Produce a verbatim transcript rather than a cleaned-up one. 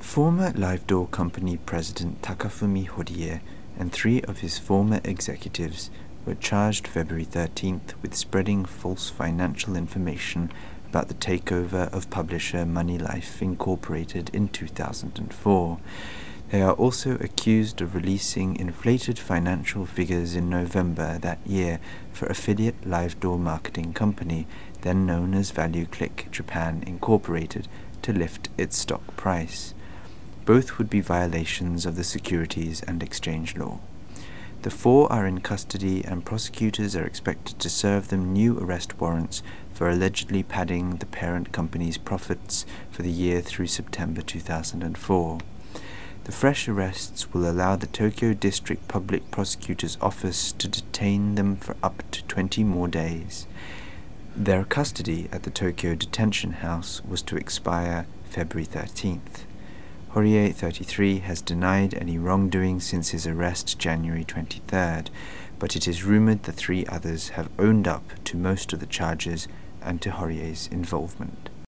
Former Live Door Company President Takafumi Horie and three of his former executives were charged February thirteenth with spreading false financial information about the takeover of publisher Moneylife Incorporated in two thousand four. They are also accused of releasing inflated financial figures in November that year for affiliate Live Door Marketing Company, then known as ValueClick Japan Incorporated, to lift its stock price. Both would be violations of the Securities and Exchange Law. The four are in custody, and prosecutors are expected to serve them new arrest warrants for allegedly padding the parent company's profits for the year through September two thousand four. The fresh arrests will allow the Tokyo District Public Prosecutor's Office to detain them for up to twenty more days. Their custody at the Tokyo Detention House was to expire February thirteenth. Horie, thirty-three, has denied any wrongdoing since his arrest January twenty-third, but it is rumored the three others have owned up to most of the charges and to Horie's involvement.